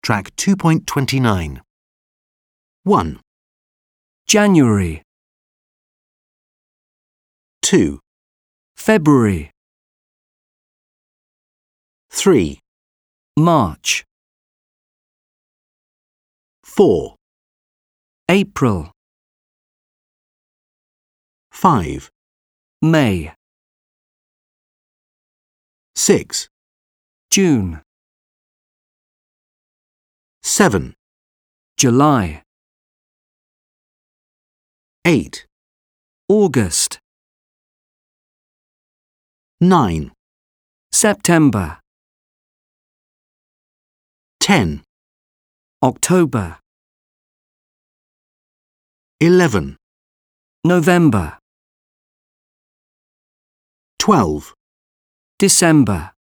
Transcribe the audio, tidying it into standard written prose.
Track 2.29. 1, January, 2, February, 3, March, 4, April, 5, May, 6, June, 7, July, 8, August, 9, September, 10, October, 11, November, 12, December.